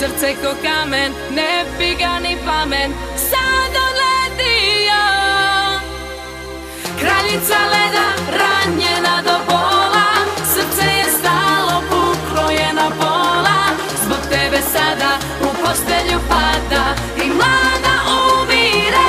srce ko kamen, ne bi ga ni pamen sad odletio. Kraljica leda, ranjena do bola, srce je stalo, puklo je na pola. Zbog tebe sada u postelju pada i mlada umire.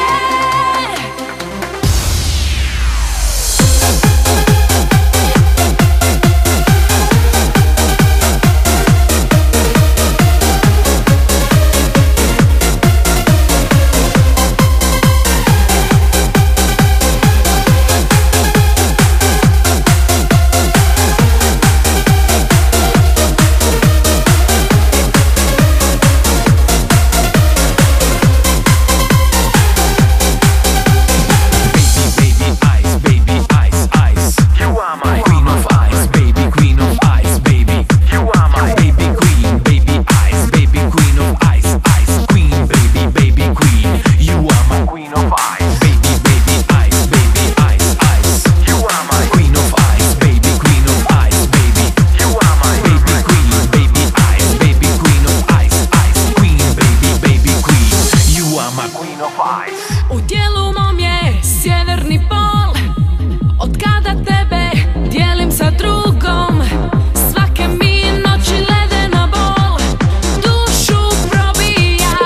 U tijelu mom je sjeverni pol, od kada tebe dijelim sa drugom. Svake mi noći ledena bol dušu probija.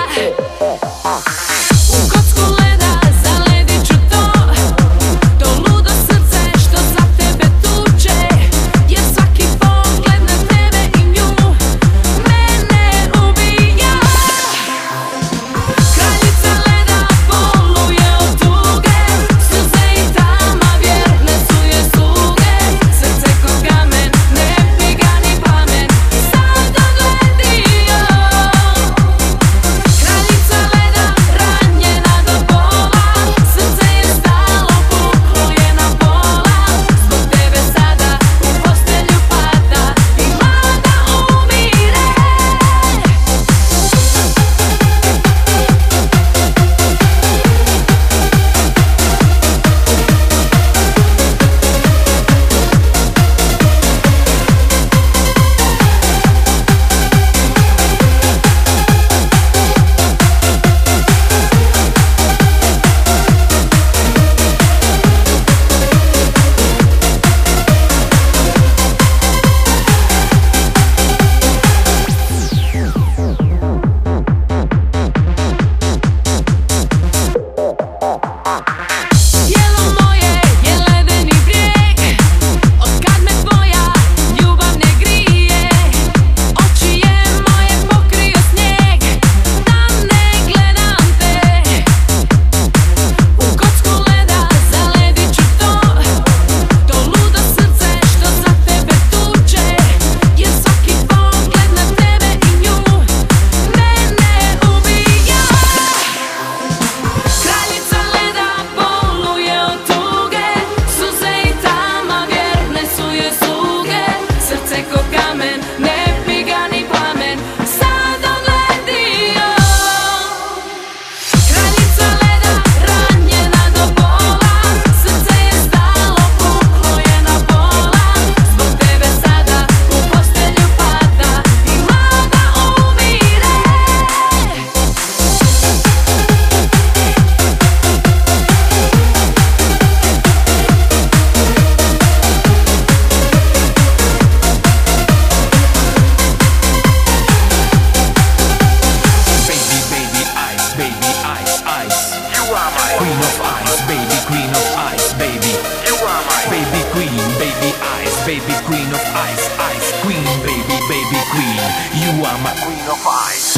U kocku leda zaledit ću to ludo srce što za tebe tuče. Jer svaki pogled na tebe i nju mene ubija. Kraljica leda boluje od tuge, suze i tama vjerne su joj sluge. Srce ko kamen, ne bi ga ni pamen sad odletio. Kraljica leda, ranjena do bola, srce je stalo, puklo je na pola. Zbog tebe sada u postelju pada i mlada umire. Tijelo moje je ledeni brijeg, od kad me tvoja ljubav ne grije. Oči je moje pokrio snijeg, da ne gledam te. U kocku leda zaledit ću to ludo srce što za tebe tuče. Jer svaki pogled na tebe i nju mene ubija. Kraljica leda boluje od tuge, suze i tama vjerne su joj sluge. Srce ko kamen, ne bi ga ni pamen sad odletio. Kraljica leda, ranjena do bola, srce je stalo, puklo je na pola. Zbog tebe sada u postelju pada i mlada umire. Baby, ice, ice. You are my queen of ice, baby, queen of ice, baby. You are my baby queen, baby ice, baby queen of ice, ice queen, baby, baby queen. You are my queen of ice.